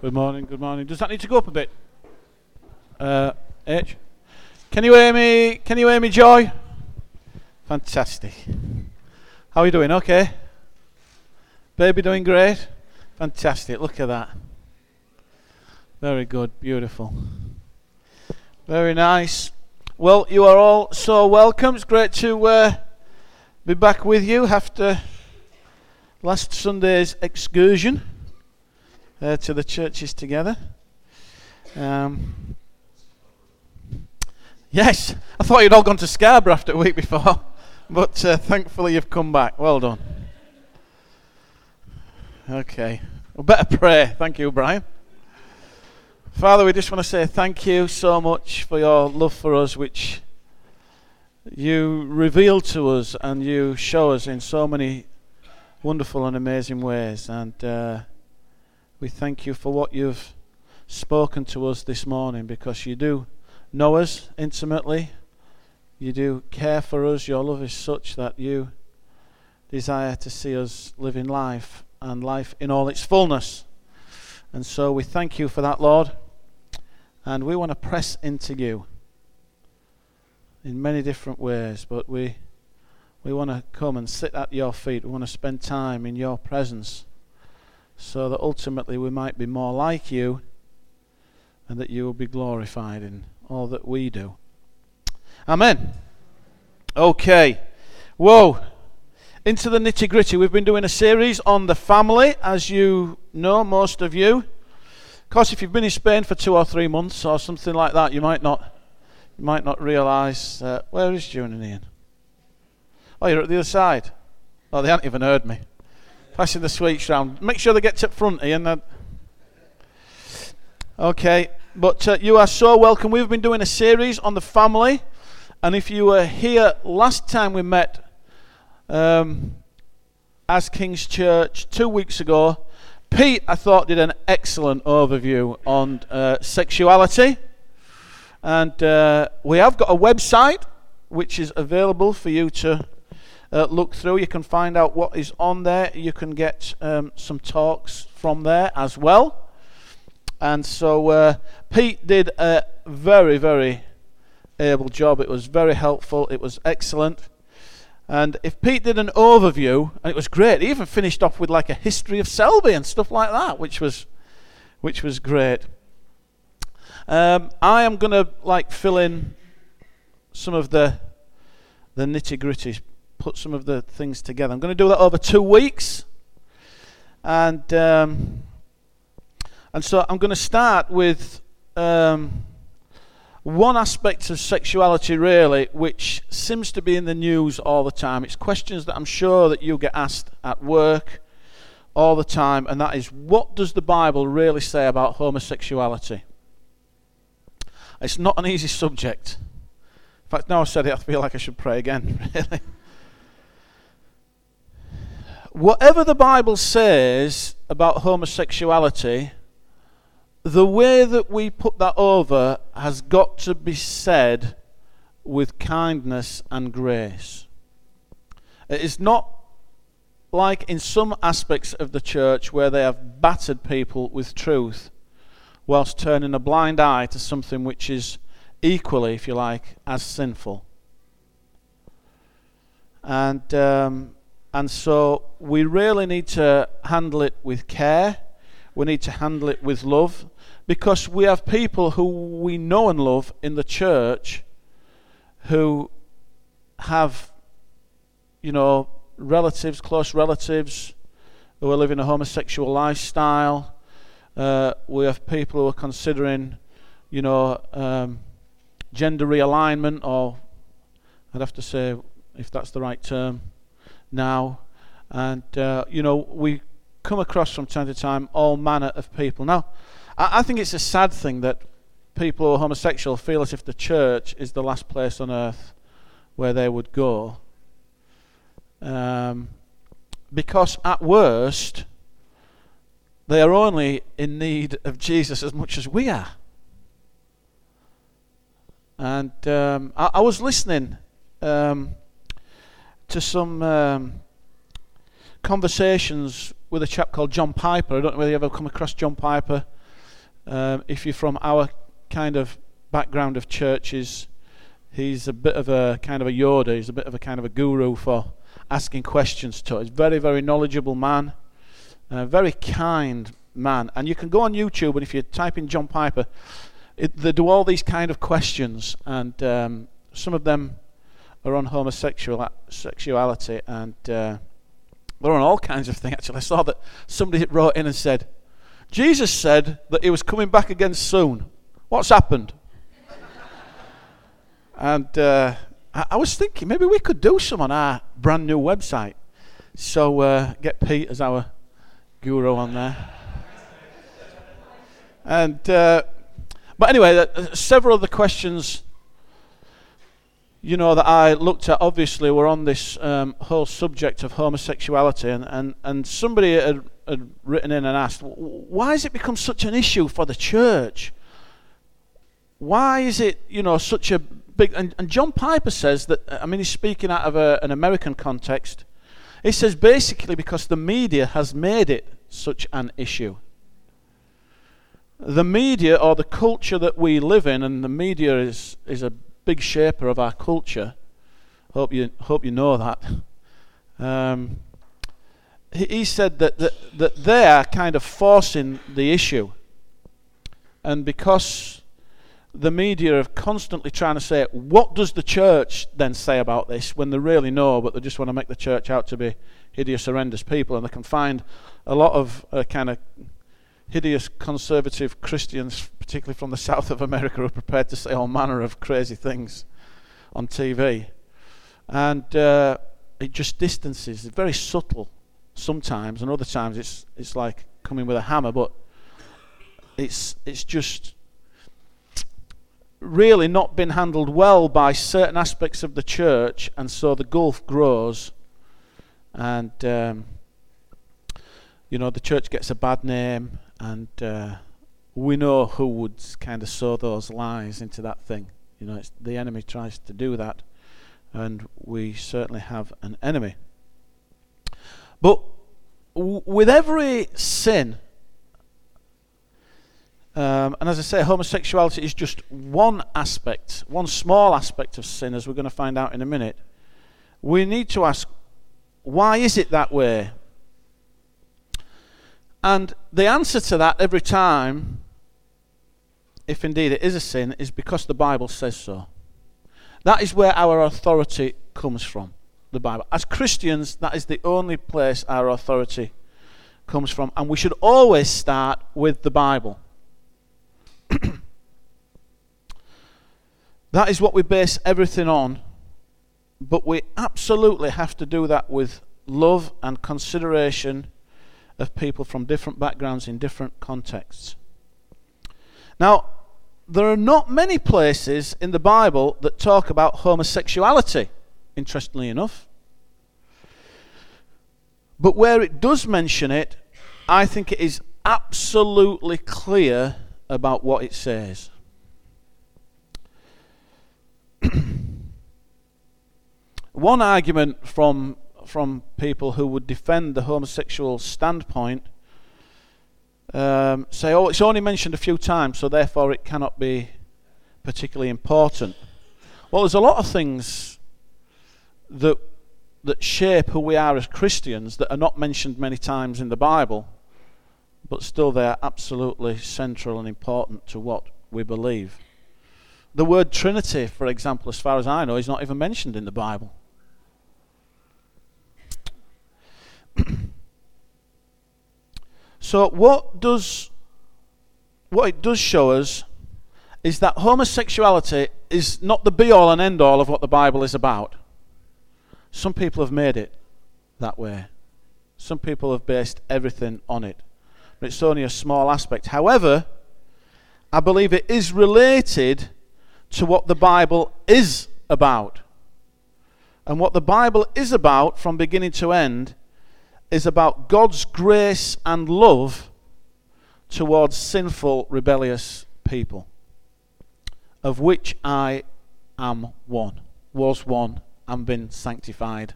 Good morning, good morning. Does that need to go up a bit? H? Can you hear me? Can you hear me, Joy? Fantastic. How are you doing? Okay? Baby doing great? Fantastic. Look at that. Very good. Beautiful. Very nice. Well, you are all so welcome. It's great to be back with you after last Sunday's excursion to the churches together. Yes, I thought you'd all gone to Scarborough after a week before, but thankfully you've come back. Well done. Okay, well, better pray. Thank you, Brian. Father, we just want to say thank you so much for your love for us, which you reveal to us and you show us in so many wonderful and amazing ways. And we thank you for what you've spoken to us this morning, because you do know us intimately. You do care for us. Your love is such that you desire to see us living life, and life in all its fullness. And so we thank you for that, Lord. And we want to press into you in many different ways, but we want to come and sit at your feet. We want to spend time in your presence, so that ultimately we might be more like you, and that you will be glorified in all that we do. Amen. Okay. Whoa. Into the nitty-gritty. We've been doing a series on the family, as you know, most of you. Of course, if you've been in Spain for 2 or 3 months or something like that, you might not realise. Where is June and Ian? Oh, you're at the other side. Oh, they haven't even heard me. Passing the sweets round. Make sure they get to the front, Ian. Okay, but you are so welcome. We've been doing a series on the family, and if you were here last time we met as King's Church 2 weeks ago, Pete, I thought, did an excellent overview on sexuality. And we have got a website which is available for you to look through. You can find out what is on there. You can get some talks from there as well. And so Pete did a very, very able job. It was very helpful. It was excellent. And if Pete did an overview, and it was great, he even finished off with like a history of Selby and stuff like that, which was great. I am going to fill in some of the nitty-gritties, put some of the things together. I'm going to do that over 2 weeks. And so I'm going to start with one aspect of sexuality, really, which seems to be in the news all the time. It's questions that I'm sure that you get asked at work all the time, and that is, what does the Bible really say about homosexuality? It's not an easy subject. In fact, now I've said it, I feel like I should pray again, really. Whatever the Bible says about homosexuality, the way that we put that over has got to be said with kindness and grace. It is not like in some aspects of the church where they have battered people with truth whilst turning a blind eye to something which is equally, if you like, as sinful. And so we really need to handle it with care. We need to handle it with love, because we have people who we know and love in the church who have, relatives, close relatives, who are living a homosexual lifestyle. We have people who are considering, gender realignment, or I'd have to say, if that's the right term, now. And, we come across from time to time all manner of people. Now, I think it's a sad thing that people who are homosexual feel as if the church is the last place on earth where they would go. Because at worst, they are only in need of Jesus as much as we are. And I was listening to some conversations with a chap called John Piper. I don't know whether you ever come across John Piper. If you're from our kind of background of churches, he's a bit of a kind of a Yoda. He's a bit of a kind of a guru for asking questions to us. Very, very knowledgeable man, very kind man. And you can go on YouTube, and if you type in John Piper, they do all these kind of questions, and some of them are on homosexuality, and they're on all kinds of things. Actually, I saw that somebody wrote in and said, Jesus said that he was coming back again soon. What's happened? And I was thinking maybe we could do some on our brand new website. So get Pete as our guru on there. And but anyway, several of the questions, that I looked at, obviously, were on this whole subject of homosexuality, and somebody had written in and asked, why has it become such an issue for the church? Why is it, such a big... And John Piper says that, he's speaking out of an American context. He says basically because the media has made it such an issue. The media, or the culture that we live in, and the media is a big shaper of our culture. Hope you know that. He said that they are kind of forcing the issue, and because the media are constantly trying to say, what does the church then say about this, when they really know, but they just want to make the church out to be hideous, horrendous people, and they can find a lot of kind of hideous conservative Christians, particularly from the south of America, who are prepared to say all manner of crazy things on TV. And it just distances. It's very subtle sometimes, and other times it's like coming with a hammer, but it's just really not been handled well by certain aspects of the church, and so the gulf grows, and the church gets a bad name, and we know who would kind of sow those lies into that thing. It's the enemy tries to do that, and we certainly have an enemy. But with every sin, and as I say, homosexuality is just one aspect, one small aspect of sin, as we're going to find out in a minute. We need to ask, why is it that way? And the answer to that every time, if indeed it is a sin, is because the Bible says so. That is where our authority comes from, the Bible. As Christians, that is the only place our authority comes from, and we should always start with the Bible. That is what we base everything on, but we absolutely have to do that with love and consideration of people from different backgrounds in different contexts. Now, there are not many places in the Bible that talk about homosexuality, interestingly enough. But where it does mention it, I think it is absolutely clear about what it says. One argument from people who would defend the homosexual standpoint say, it's only mentioned a few times, so therefore it cannot be particularly important. Well, there's a lot of things that shape who we are as Christians that are not mentioned many times in the Bible, but still they're absolutely central and important to what we believe. The word Trinity, for example, as far as I know, is not even mentioned in the Bible. So what it does show us is that homosexuality is not the be-all and end-all of what the Bible is about. Some people have made it that way. Some people have based everything on it. But it's only a small aspect. However, I believe it is related to what the Bible is about. And what the Bible is about from beginning to end is about God's grace and love towards sinful, rebellious people, of which I am one, was one, and been sanctified.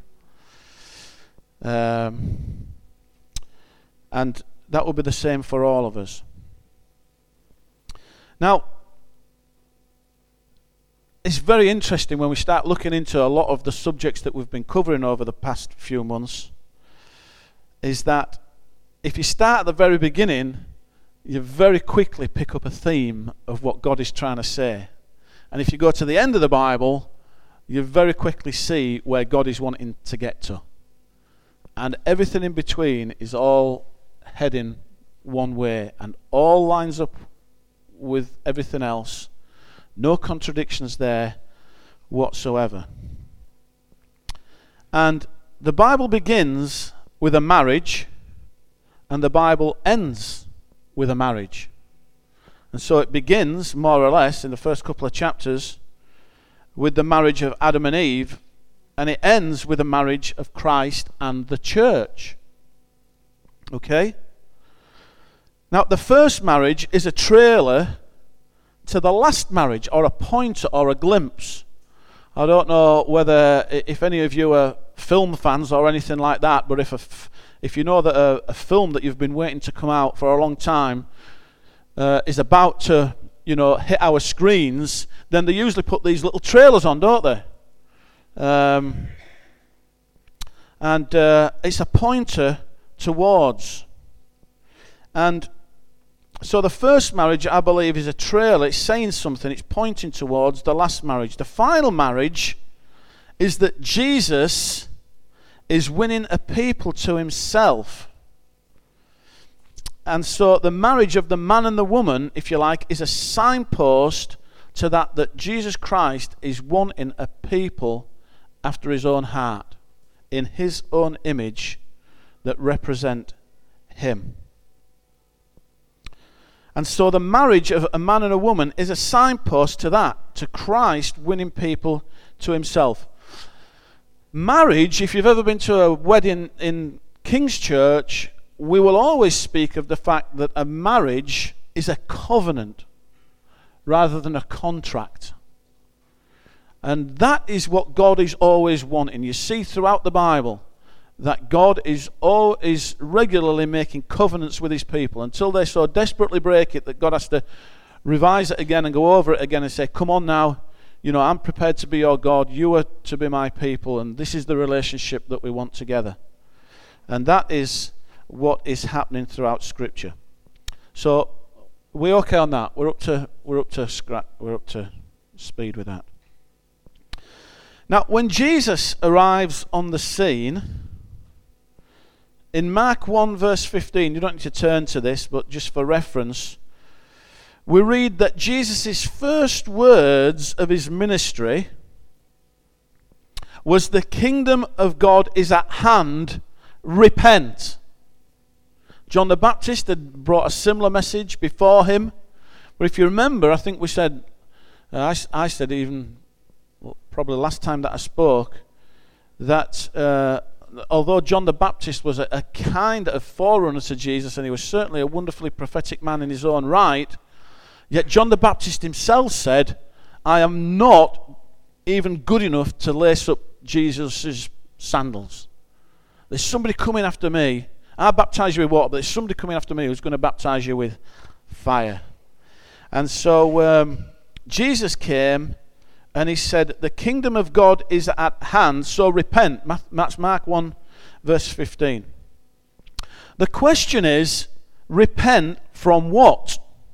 And that will be the same for all of us. Now, it's very interesting when we start looking into a lot of the subjects that we've been covering over the past few months, is that if you start at the very beginning, you very quickly pick up a theme of what God is trying to say. And if you go to the end of the Bible, you very quickly see where God is wanting to get to. And everything in between is all heading one way and all lines up with everything else. No contradictions there whatsoever. And the Bible begins with a marriage, and the Bible ends with a marriage. And so it begins, more or less, in the first couple of chapters with the marriage of Adam and Eve, and it ends with the marriage of Christ and the church. Okay? Now, the first marriage is a trailer to the last marriage, or a pointer, or a glimpse. I don't know whether, if any of you are film fans or anything like that, but if you know that a film that you've been waiting to come out for a long time is about to, hit our screens, then they usually put these little trailers on, don't they? And it's a pointer towards. And so the first marriage, I believe, is a trailer. It's saying something. It's pointing towards the last marriage. The final marriage is that Jesus is winning a people to himself. And so the marriage of the man and the woman, if you like, is a signpost to that Jesus Christ is wanting a people after his own heart, in his own image, that represent him. And so the marriage of a man and a woman is a signpost to that, to Christ winning people to himself. Marriage, if you've ever been to a wedding in King's Church, we will always speak of the fact that a marriage is a covenant rather than a contract. And that is what God is always wanting. You see throughout the Bible that God is always regularly making covenants with his people until they so desperately break it that God has to revise it again and go over it again and say, come on now, I'm prepared to be your God, you are to be my people, and this is the relationship that we want together. And that is what is happening throughout Scripture. So we're okay on that. We're up to speed with that. Now, when Jesus arrives on the scene, in Mark 1 verse 15, you don't need to turn to this, but just for reference, we read that Jesus' first words of his ministry was, the kingdom of God is at hand, repent. John the Baptist had brought a similar message before him. But if you remember, I think we said, I said even, probably last time that I spoke, that although John the Baptist was a kind of forerunner to Jesus, and he was certainly a wonderfully prophetic man in his own right, yet John the Baptist himself said, I am not even good enough to lace up Jesus' sandals. There's somebody coming after me. I baptize you with water, but there's somebody coming after me who's going to baptize you with fire. And so Jesus came and he said, the kingdom of God is at hand, so repent. That's Mark 1 verse 15. The question is, repent from what?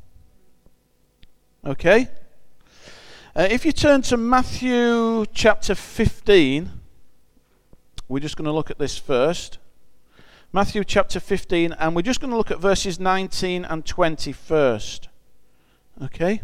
Okay? If you turn to Matthew chapter 15, we're just going to look at this first. Matthew chapter 15, and we're just going to look at verses 19 and 20 first. Okay?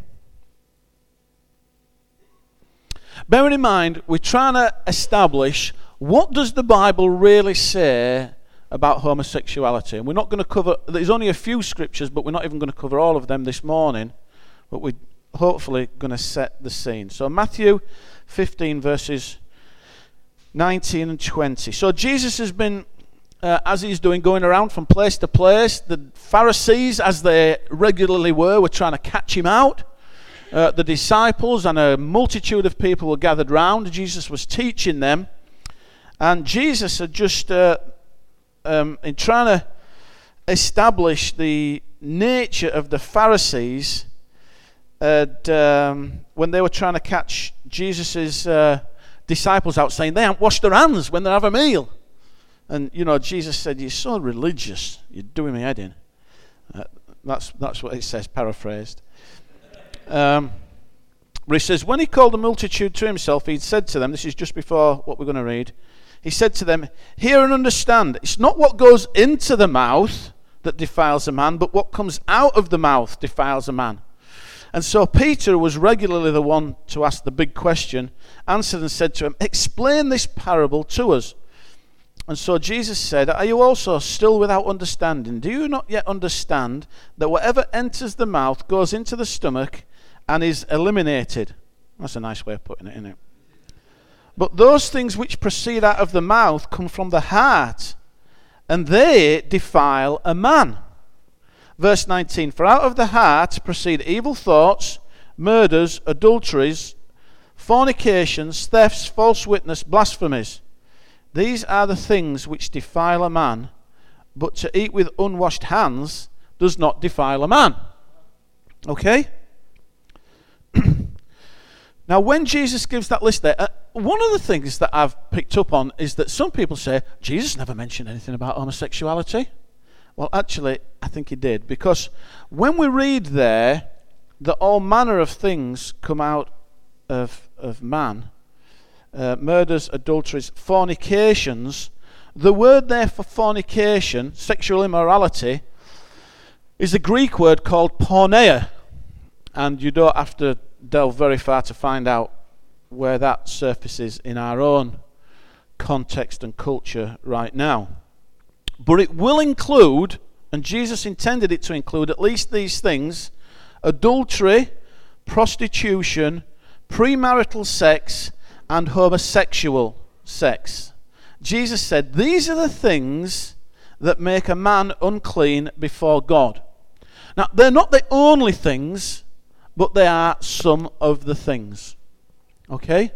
Bearing in mind, we're trying to establish, what does the Bible really say about homosexuality? And we're not going to cover, there's only a few scriptures, but we're not even going to cover all of them this morning. But we're hopefully going to set the scene. So Matthew 15 verses 19 and 20. So Jesus has been, as he's doing, going around from place to place. The Pharisees, as they regularly were trying to catch him out. The disciples and a multitude of people were gathered round. Jesus was teaching them. And Jesus had just, in trying to establish the nature of the Pharisees, when they were trying to catch Jesus' disciples out saying they haven't washed their hands when they have a meal. And, Jesus said, "You're so religious. You're doing me head in." That's what it says, paraphrased. But he says, when he called the multitude to himself, he'd said to them, this is just before what we're going to read, he said to them, "Hear and understand. It's not what goes into the mouth that defiles a man, but what comes out of the mouth defiles a man." And so Peter, who was regularly the one to ask the big question, answered and said to him, "Explain this parable to us." And so Jesus said, "Are you also still without understanding? Do you not yet understand that whatever enters the mouth goes into the stomach and is eliminated?" That's a nice way of putting it, isn't it? "But those things which proceed out of the mouth come from the heart, and they defile a man." Verse 19, "For out of the heart proceed evil thoughts, murders, adulteries, fornications, thefts, false witness, blasphemies. These are the things which defile a man, but to eat with unwashed hands does not defile a man." Okay? Now, when Jesus gives that list there, one of the things that I've picked up on is that some people say, Jesus never mentioned anything about homosexuality. Well, actually, I think he did, because when we read there that all manner of things come out of man, murders, adulteries, fornications, the word there for fornication, sexual immorality, is a Greek word called porneia, and you don't have to delve very far to find out where that surfaces in our own context and culture right now. But it will include, and Jesus intended it to include, at least these things: adultery, prostitution, premarital sex, and homosexual sex. Jesus said these are the things that make a man unclean before God. Now, they're not the only things, but they are some of the things. Okay?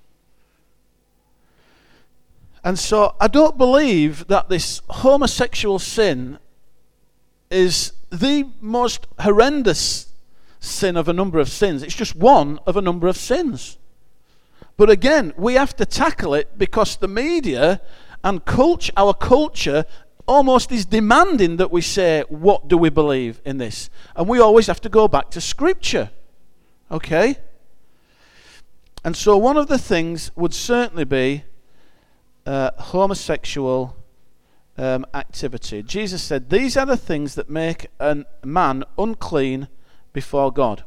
And so I don't believe that this homosexual sin is the most horrendous sin of a number of sins. It's just one of a number of sins. But again, we have to tackle it because the media and our culture almost is demanding that we say, what do we believe in this? And we always have to go back to Scripture. Okay? And so one of the things would certainly be homosexual activity. Jesus said, these are the things that make a man unclean before God.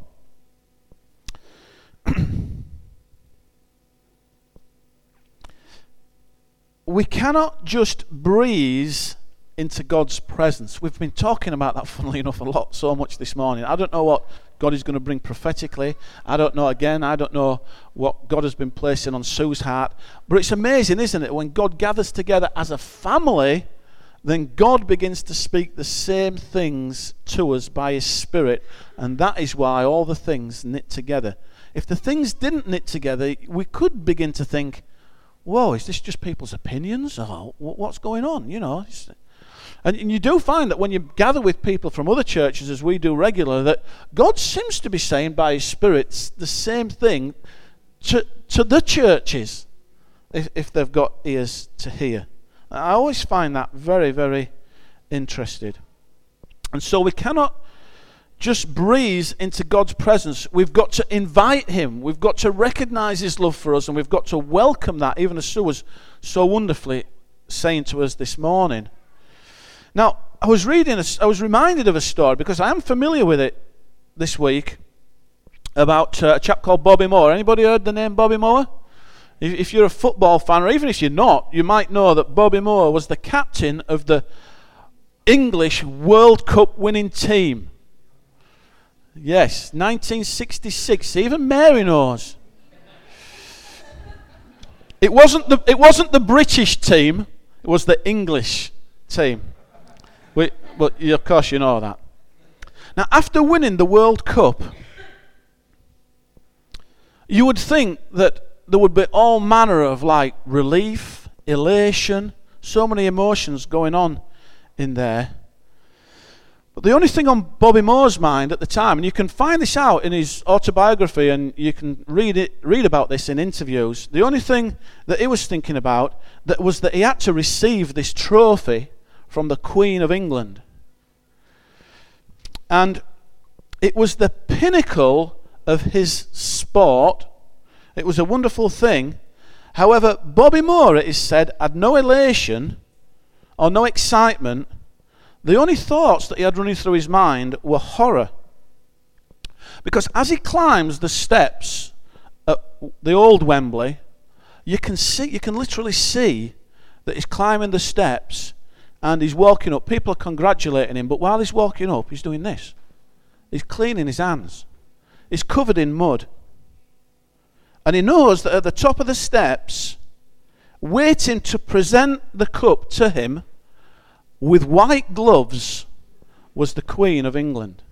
We cannot just breeze into God's presence. We've been talking about that, funnily enough, so much this morning. I don't know what God is going to bring prophetically. I don't know what God has been placing on Sue's heart. But it's amazing, isn't it? When God gathers together as a family, then God begins to speak the same things to us by His Spirit. And that is why all the things knit together. If the things didn't knit together, we could begin to think, whoa, is this just people's opinions? Or what's going on? You know. And you do find that when you gather with people from other churches, as we do regularly, that God seems to be saying by His Spirit the same thing to the churches, if they've got ears to hear. I always find that very, very interesting. And so we cannot just breeze into God's presence. We've got to invite Him. We've got to recognize His love for us, and we've got to welcome that, even as Sue was so wonderfully saying to us this morning. Now, I was reminded of a story, because I am familiar with it this week, about a chap called Bobby Moore. Anybody heard the name Bobby Moore? If you're a football fan, or even if you're not, you might know that Bobby Moore was the captain of the English World Cup winning team. Yes, 1966. Even Mary knows. It wasn't the British team. It was the English team. But of course you know that. Now, after winning the World Cup, you would think that there would be all manner of relief, elation, so many emotions going on in there. But the only thing on Bobby Moore's mind at the time, and you can find this out in his autobiography, and you can read about this in interviews, the only thing that he was thinking about that was that he had to receive this trophy from the Queen of England. And it was the pinnacle of his sport. It was a wonderful thing. However, Bobby Moore, it is said, had no elation or no excitement. The only thoughts that he had running through his mind were horror. Because as he climbs the steps at the old Wembley, you can literally see that he's climbing the steps and he's walking up. People are congratulating him, but while he's walking up, he's doing this. He's cleaning his hands. He's covered in mud. And he knows that at the top of the steps, waiting to present the cup to him with white gloves, was the Queen of England.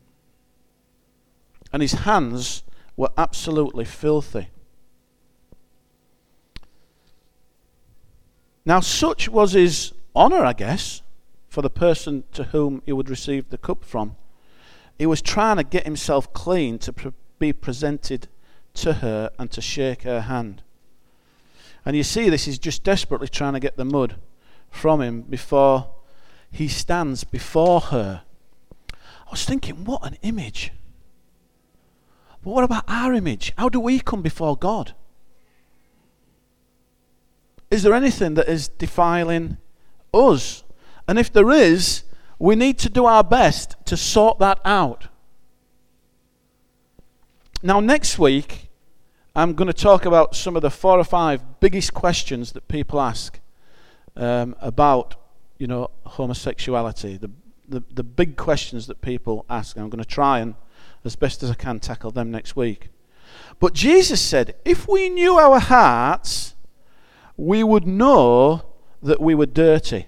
And his hands were absolutely filthy. Now, such was his honour, I guess, for the person to whom he would receive the cup from. He was trying to get himself clean to be presented to her and to shake her hand. And you see this, he's just desperately trying to get the mud from him before he stands before her. I was thinking, what an image. But what about our image? How do we come before God? Is there anything that is defiling us? And if there is, we need to do our best to sort that out. Now, next week, I'm going to talk about some of the 4 or 5 biggest questions that people ask about, homosexuality. The big questions that people ask. I'm going to try and, as best as I can, tackle them next week. But Jesus said, if we knew our hearts, we would know that we were dirty.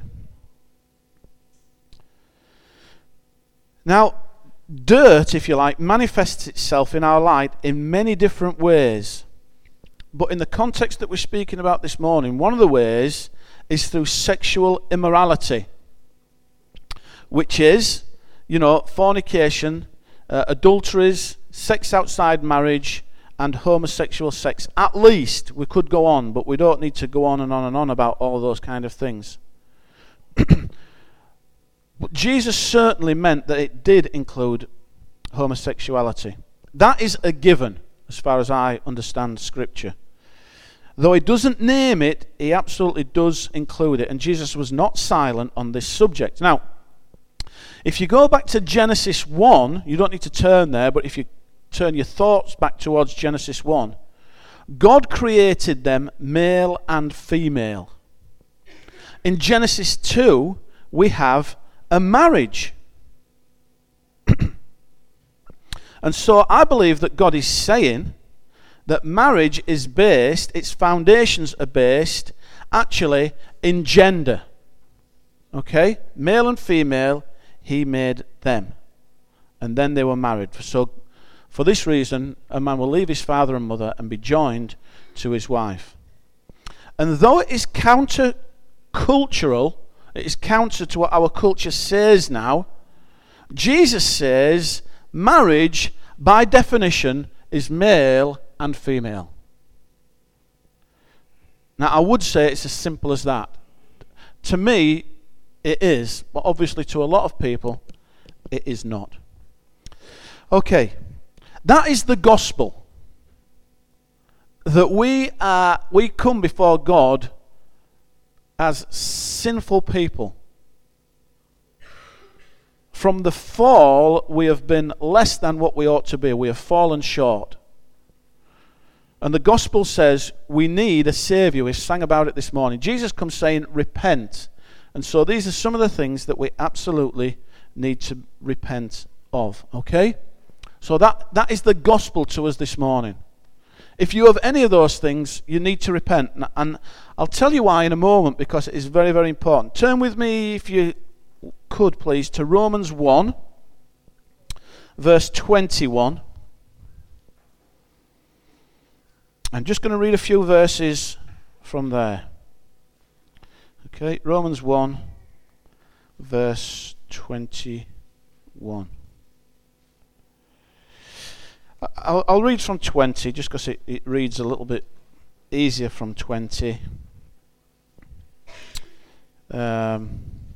Now, dirt, if you like, manifests itself in our life in many different ways. But in the context that we're speaking about this morning, one of the ways is through sexual immorality, which is, fornication, adulteries, sex outside marriage, and homosexual sex. At least, we could go on, but we don't need to go on and on and on about all those kind of things. But Jesus certainly meant that it did include homosexuality. That is a given, as far as I understand Scripture. Though he doesn't name it, he absolutely does include it. And Jesus was not silent on this subject. Now, if you go back to Genesis 1, you don't need to turn there, but if you turn your thoughts back towards Genesis 1, God created them male and female. In Genesis 2, we have a marriage. And so I believe that God is saying that marriage is based, its foundations are based actually in gender. Okay? Male and female, he made them. And then they were married. So for this reason, a man will leave his father and mother and be joined to his wife. And though it is counter-cultural, it is counter to what our culture says now, Jesus says marriage, by definition, is male and female. Now, I would say it's as simple as that. To me, it is, but obviously to a lot of people, it is not. Okay, that is the gospel. That we come before God as sinful people. From the fall, we have been less than what we ought to be. We have fallen short. And the gospel says we need a Savior. We sang about it this morning. Jesus comes saying, repent. And so these are some of the things that we absolutely need to repent of. Okay? So that is the gospel to us this morning. If you have any of those things, you need to repent. And I'll tell you why in a moment, because it is very, very important. Turn with me, if you could please, to Romans 1, verse 21. I'm just going to read a few verses from there. Okay, Romans 1, verse 21. 1. I'll read from 20 just because it reads a little bit easier from 20. For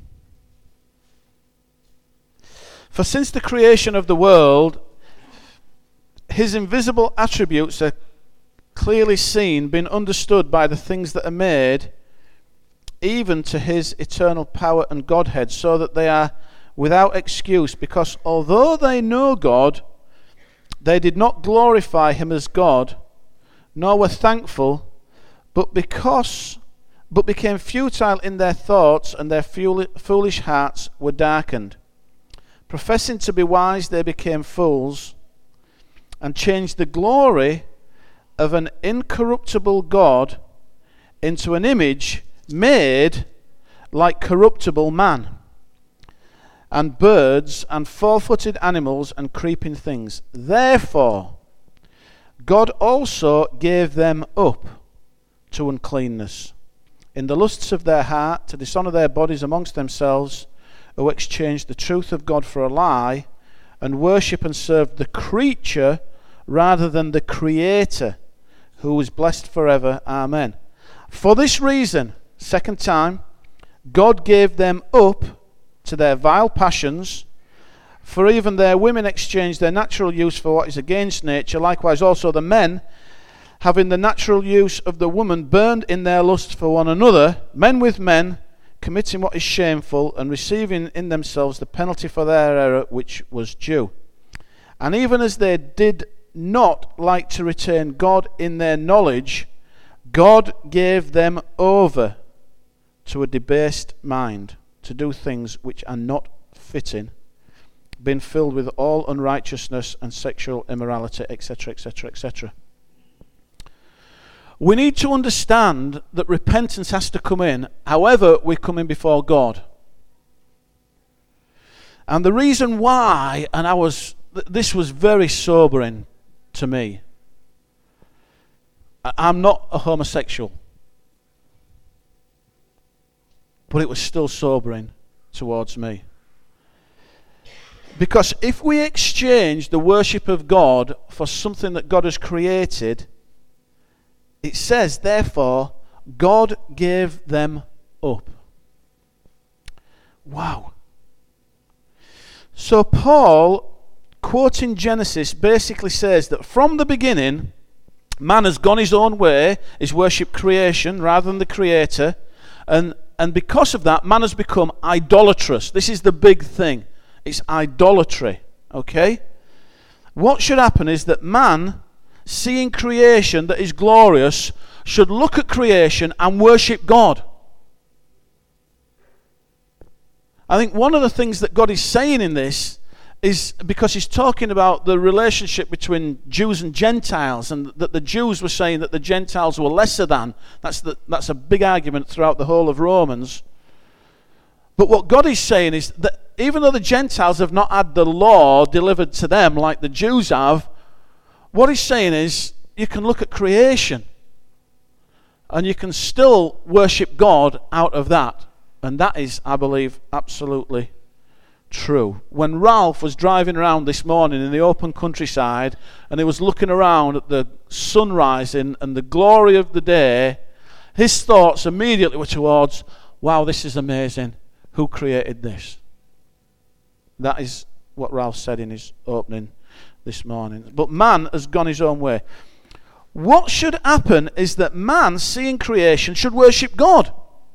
since the creation of the world, his invisible attributes are clearly seen, been understood by the things that are made, even to his eternal power and Godhead, so that they are without excuse, because although they know God, they did not glorify him as God, nor were thankful, but became futile in their thoughts, and their foolish hearts were darkened. Professing to be wise, they became fools, and changed the glory of an incorruptible God into an image made like corruptible man, and birds, and four-footed animals, and creeping things. Therefore, God also gave them up to uncleanness, in the lusts of their heart, to dishonour their bodies amongst themselves, who exchanged the truth of God for a lie, and worship and serve the creature rather than the Creator, who is blessed forever. Amen. For this reason, second time, God gave them up to their vile passions, for even their women exchanged their natural use for what is against nature. Likewise also the men, having the natural use of the woman, burned in their lust for one another, men with men, committing what is shameful, and receiving in themselves the penalty for their error which was due. And even as they did not like to retain God in their knowledge, God gave them over to a debased mind, to do things which are not fitting, being filled with all unrighteousness and sexual immorality, etc., etc., etc. We need to understand that repentance has to come in, however we come in before God. And the reason why, and this was very sobering to me. I'm not a homosexual, but it was still sobering towards me. Because if we exchange the worship of God for something that God has created, it says, therefore, God gave them up. Wow. So Paul, quoting Genesis, basically says that from the beginning, man has gone his own way, he's worshipped creation rather than the Creator, and because of that, man has become idolatrous. This is the big thing. It's idolatry. Okay? What should happen is that man, seeing creation that is glorious, should look at creation and worship God. I think one of the things that God is saying in this is because he's talking about the relationship between Jews and Gentiles, and that the Jews were saying that the Gentiles were lesser than. That's a big argument throughout the whole of Romans. But what God is saying is that even though the Gentiles have not had the law delivered to them like the Jews have, what he's saying is you can look at creation and you can still worship God out of that. And that is, I believe, absolutely true. When Ralph was driving around this morning in the open countryside and he was looking around at the sun rising and the glory of the day, his thoughts immediately were towards, wow, this is amazing. Who created this? That is what Ralph said in his opening this morning. But man has gone his own way. What should happen is that man, seeing creation, should worship God.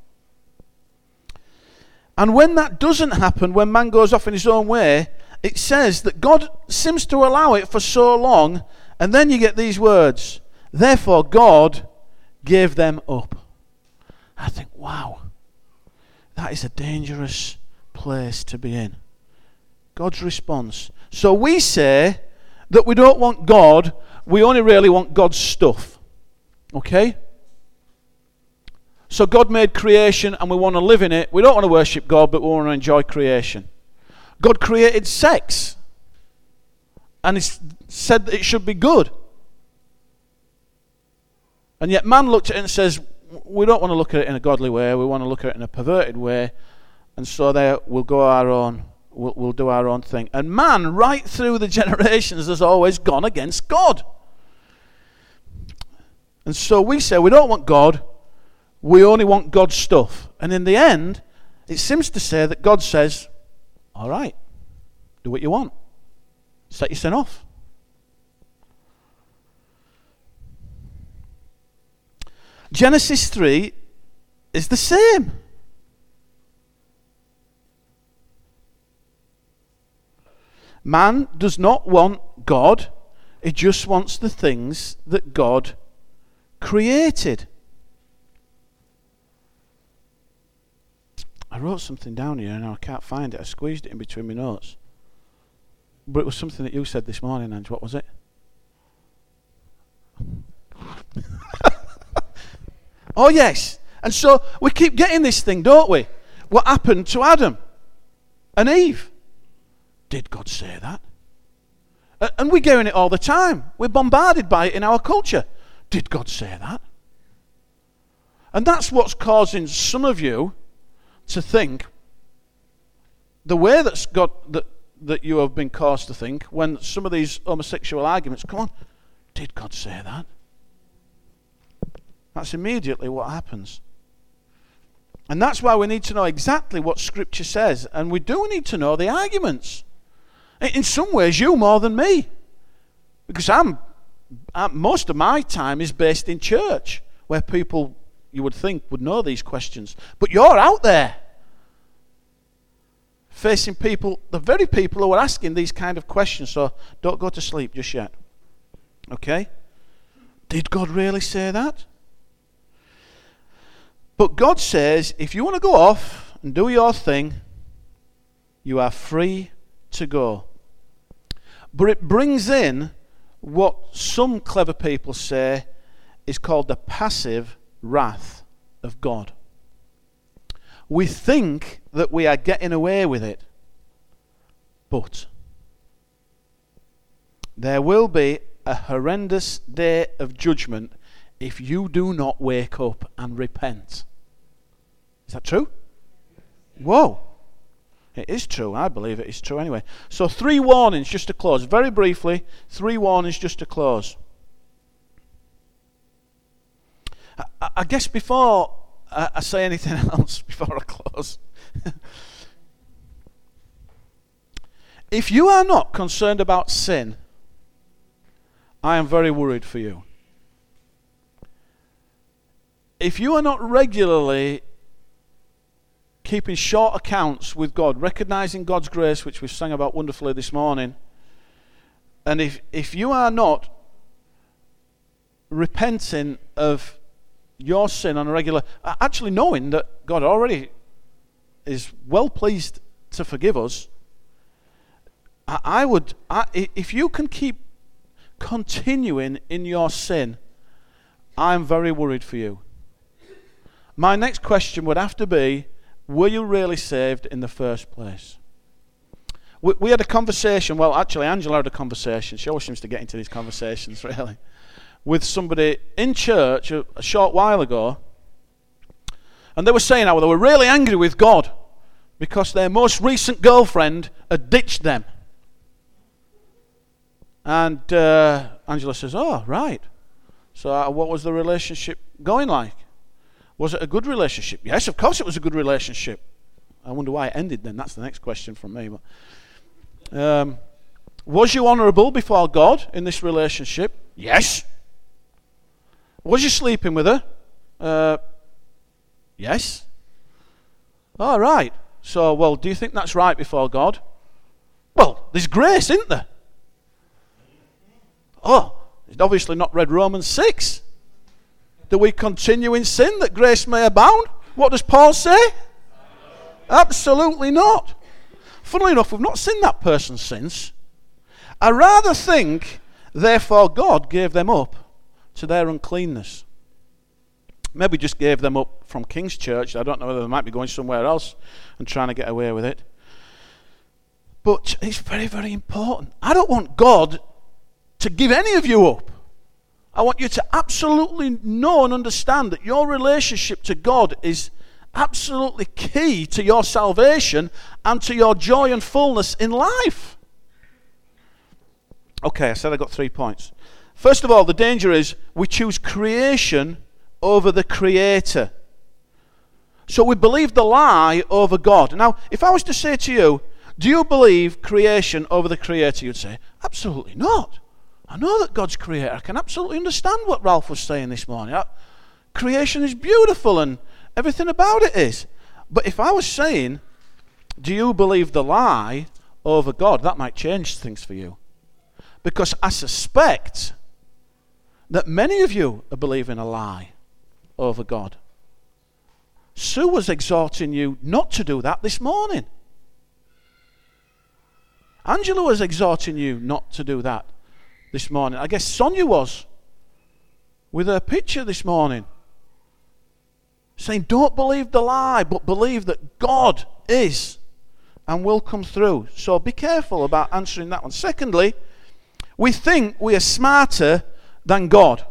And when that doesn't happen, when man goes off in his own way, it says that God seems to allow it for so long, and then you get these words, therefore God gave them up. I think, wow, that is a dangerous place to be in. God's response. So we say that we don't want God, we only really want God's stuff. Okay? So God made creation and we want to live in it. We don't want to worship God, but we want to enjoy creation. God created sex and He said that it should be good. And yet man looked at it and says, we don't want to look at it in a godly way, we want to look at it in a perverted way, and so there we'll go our own we'll do our own thing. And man, right through the generations, has always gone against God. And so we say we don't want God, we only want God's stuff. And in the end, it seems to say that God says, all right, do what you want. Set your sin off. Genesis 3 is the same. Man does not want God, he just wants the things that God created. I wrote something down here and I can't find it. I squeezed it in between my notes. But it was something that you said this morning, Ange. What was it? Oh, yes. And so we keep getting this thing, don't we? What happened to Adam and Eve? Did God say that? And we're getting it all the time. We're bombarded by it in our culture. Did God say that? And that's what's causing some of you to think the way that's God that you have been caused to think when some of these homosexual arguments come on. Did God say that? That's immediately what happens. And that's why we need to know exactly what Scripture says. And we do need to know the arguments. In some ways, you more than me. Because most of my time is based in church, where people, you would think, would know these questions. But you're out there, facing people, the very people who are asking these kind of questions. So don't go to sleep just yet. Okay? Did God really say that? But God says, if you want to go off and do your thing, you are free to go. But it brings in what some clever people say is called the passive wrath of God. We think that we are getting away with it, but there will be a horrendous day of judgment if you do not wake up and repent. Is that true? Whoa. It is true. I believe it is true anyway. So 3 warnings just to close. Very briefly, 3 warnings just to close. I guess before I say anything else, before I close, if you are not concerned about sin, I am very worried for you. If you are not regularly keeping short accounts with God, recognizing God's grace, which we've sang about wonderfully this morning, and if you are not repenting of your sin on a regular, actually knowing that God already is well pleased to forgive us, if you can keep continuing in your sin, I'm very worried for you. My next question would have to be, were you really saved in the first place? We had a conversation, well actually Angela had a conversation, she always seems to get into these conversations really, with somebody in church a short while ago, and they were saying how they were really angry with God because their most recent girlfriend had ditched them. And Angela says, oh right, so what was the relationship going like? Was it a good relationship? Yes, of course it was a good relationship. I wonder why it ended then. That's the next question from me. But, was you honourable before God in this relationship? Yes. Was you sleeping with her? Yes. All right. So, well, do you think that's right before God? Well, there's grace, isn't there? Oh, he's obviously not read Romans 6. Do we continue in sin that grace may abound? What does Paul say? Absolutely not. Funnily enough, we've not seen that person since. I rather think, therefore, God gave them up to their uncleanness. Maybe just gave them up from King's Church. I don't know whether they might be going somewhere else and trying to get away with it. But it's very, very important. I don't want God to give any of you up. I want you to absolutely know and understand that your relationship to God is absolutely key to your salvation and to your joy and fullness in life. Okay, I said I got 3 points. First of all, the danger is we choose creation over the Creator. So we believe the lie over God. Now, if I was to say to you, do you believe creation over the Creator? You'd say, absolutely not. I know that God's creator. I can absolutely understand what Ralph was saying this morning. Creation is beautiful and everything about it is. But if I was saying, do you believe the lie over God? That might change things for you. Because I suspect that many of you are believing a lie over God. Sue was exhorting you not to do that this morning. Angela was exhorting you not to do that this morning. I guess Sonia was with her picture this morning, saying don't believe the lie, but believe that God is and will come through. So be careful about answering that one. Secondly, we think we are smarter than God.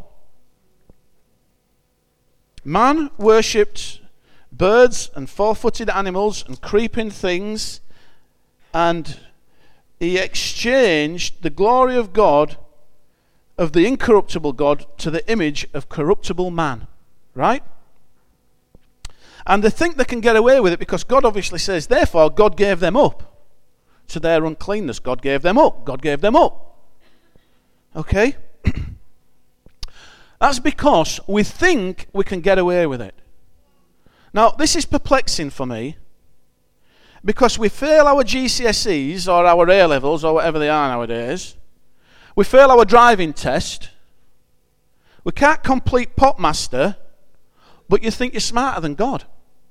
Man worshipped birds and four-footed animals and creeping things, and he exchanged the glory of God, of the incorruptible God, to the image of corruptible man. Right? And they think they can get away with it because God obviously says, therefore God gave them up to their uncleanness. God gave them up. God gave them up. Okay? That's because we think we can get away with it. Now, this is perplexing for me because we fail our GCSEs or our A-levels or whatever they are nowadays. We fail our driving test. We can't complete Popmaster, but you think you're smarter than God.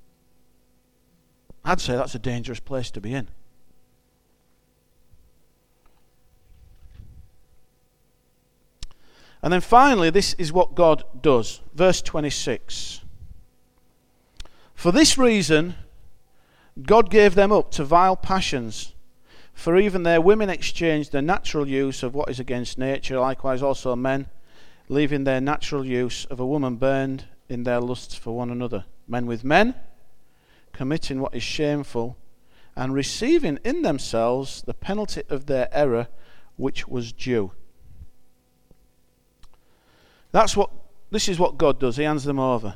I'd say that's a dangerous place to be in. And then finally, this is what God does. Verse 26. For this reason, God gave them up to vile passions, for even their women exchanged their natural use of what is against nature, likewise also men, leaving their natural use of a woman, burned in their lusts for one another. Men with men, committing what is shameful, and receiving in themselves the penalty of their error, which was due. This is what God does. He hands them over.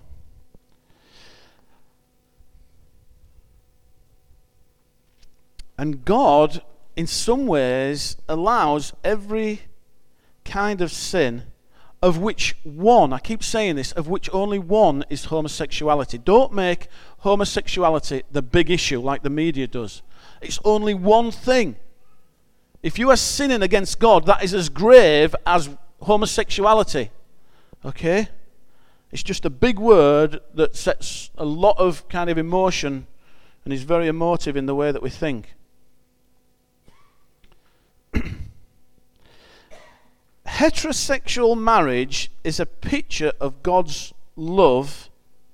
And God, in some ways, allows every kind of sin, of which one, I keep saying this, of which only one is homosexuality. Don't make homosexuality the big issue like the media does. It's only one thing. If you are sinning against God, that is as grave as homosexuality. Okay? It's just a big word that sets a lot of kind of emotion and is very emotive in the way that we think. Heterosexual marriage is a picture of God's love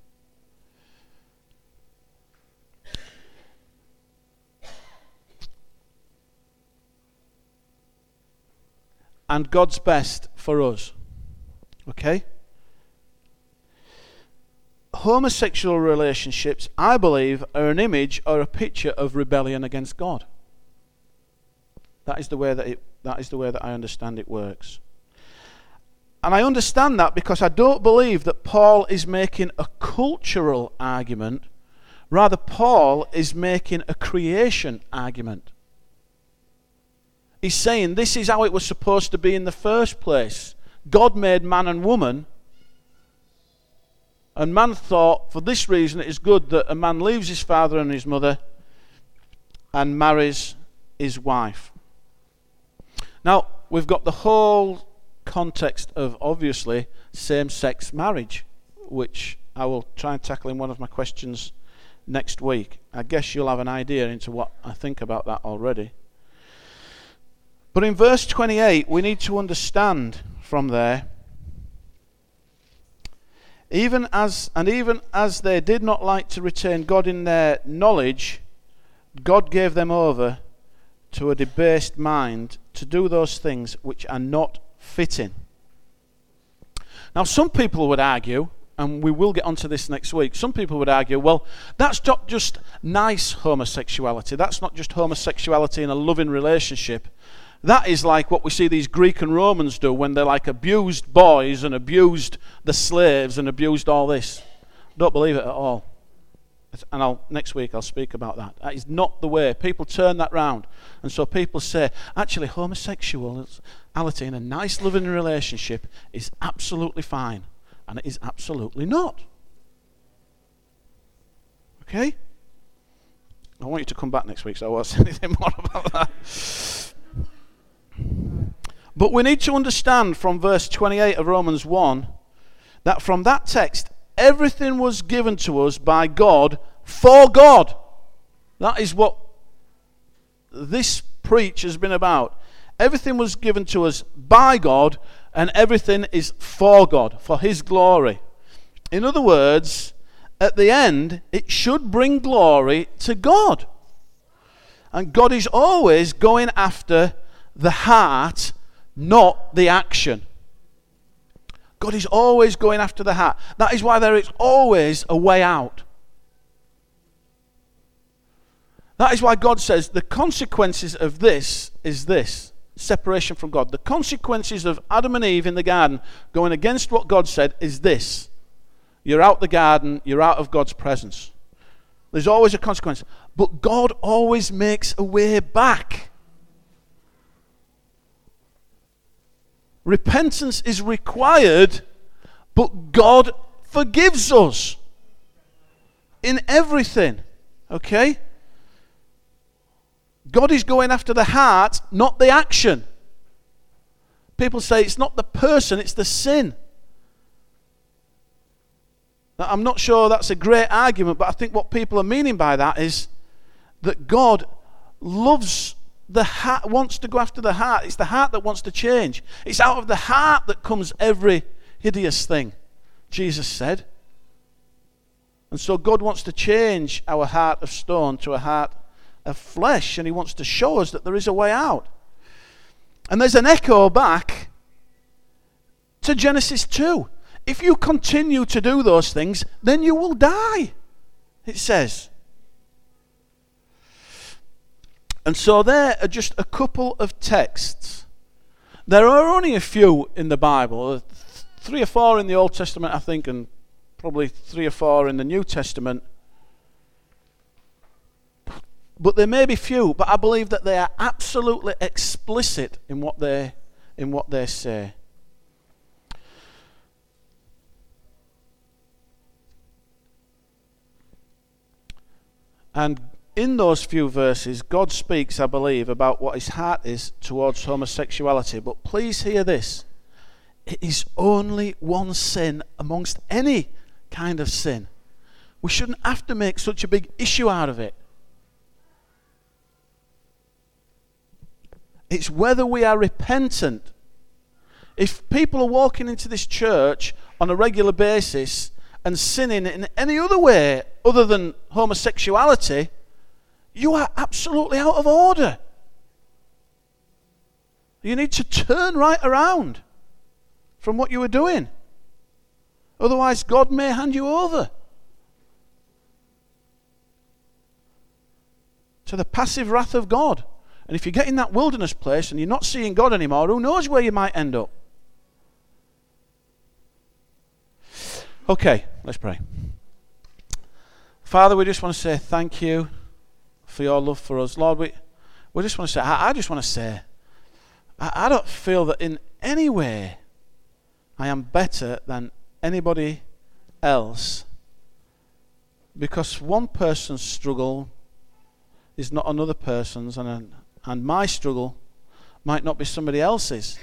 and God's best for us. Okay? Homosexual relationships, I believe, are an image or a picture of rebellion against God. That is the way that I understand it works. And I understand that because I don't believe that Paul is making a cultural argument. Rather, Paul is making a creation argument. He's saying this is how it was supposed to be in the first place. God made man and woman, and man thought for this reason it is good that a man leaves his father and his mother and marries his wife. Now, we've got the whole context of, obviously, same-sex marriage, which I will try and tackle in one of my questions next week. I guess you'll have an idea into what I think about that already. But in verse 28, we need to understand from there, even as they did not like to retain God in their knowledge, God gave them over to a debased mind to do those things which are not fitting. Now, some people would argue, and we will get onto this next week, some people would argue, well, that's not just nice homosexuality. That's not just homosexuality in a loving relationship. That is like what we see these Greek and Romans do when they're like abused boys and abused the slaves and abused all this. Don't believe it at all. And next week I'll speak about that. That is not the way. People turn that round. And so people say, actually, homosexuality in a nice loving relationship is absolutely fine. And it is absolutely not. Okay? I want you to come back next week so I won't say anything more about that. But we need to understand from verse 28 of Romans 1 that from that text, everything was given to us by God for God. That is what this preach has been about. Everything was given to us by God, and everything is for God, for His glory. In other words, at the end, it should bring glory to God. And God is always going after the heart, not the action. God is always going after the heart. That is why there is always a way out. That is why God says the consequences of this is this: separation from God. The consequences of Adam and Eve in the garden going against what God said is this: you're out the garden, you're out of God's presence. There's always a consequence. But God always makes a way back. Repentance is required, but God forgives us in everything. Okay? God is going after the heart, not the action. People say it's not the person, it's the sin. Now, I'm not sure that's a great argument, but I think what people are meaning by that is that God loves the heart, wants to go after the heart. It's the heart that wants to change. It's out of the heart that comes every hideous thing, Jesus said. And so God wants to change our heart of stone to a heart of flesh, and He wants to show us that there is a way out. And there's an echo back to Genesis 2. If you continue to do those things, then you will die, it says. And so there are just a couple of texts. There are only a few in the Bible, 3 or 4 in the Old Testament, I think, and probably 3 or 4 in the New Testament. But there may be few, but I believe that they are absolutely explicit in what they say. And in those few verses, God speaks, I believe, about what His heart is towards homosexuality. But please hear this. It is only one sin amongst any kind of sin. We shouldn't have to make such a big issue out of it. It's whether we are repentant. If people are walking into this church on a regular basis and sinning in any other way other than homosexuality, you are absolutely out of order. You need to turn right around from what you were doing. Otherwise, God may hand you over to the passive wrath of God. And if you get in that wilderness place and you're not seeing God anymore, who knows where you might end up? Okay, let's pray. Father, we just want to say thank you for your love for us. Lord, we just want to say, I just want to say, I don't feel that in any way I am better than anybody else, because one person's struggle is not another person's, and my struggle might not be somebody else's.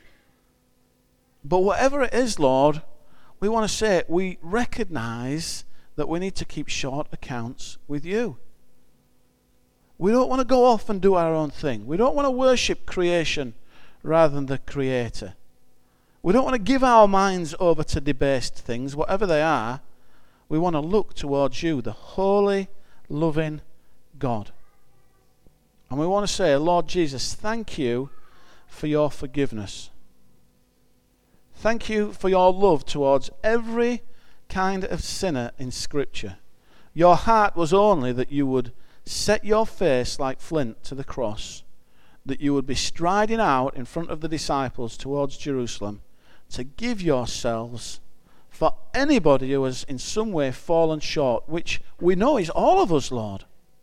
But whatever it is, Lord, we want to say we recognize that we need to keep short accounts with you. We don't want to go off and do our own thing. We don't want to worship creation rather than the Creator. We don't want to give our minds over to debased things, whatever they are. We want to look towards you, the holy, loving God. And we want to say, Lord Jesus, thank you for your forgiveness. Thank you for your love towards every kind of sinner in Scripture. Your heart was only that you would set your face like flint to the cross, that you would be striding out in front of the disciples towards Jerusalem to give yourselves for anybody who has in some way fallen short, which we know is all of us, Lord.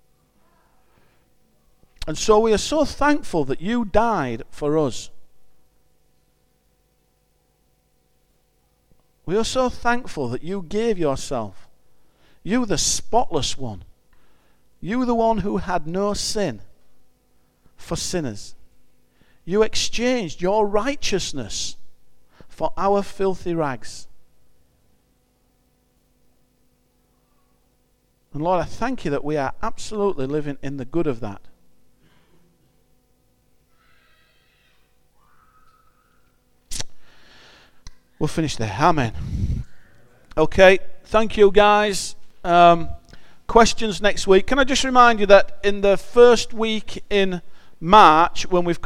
And so we are so thankful that you died for us. We are so thankful that you gave yourself. You, the spotless one. You, the one who had no sin, for sinners. You exchanged your righteousness for our filthy rags. And Lord, I thank you that we are absolutely living in the good of that. We'll finish there. Amen. Okay, thank you guys. Questions next week. Can I just remind you that in the first week in March, when we've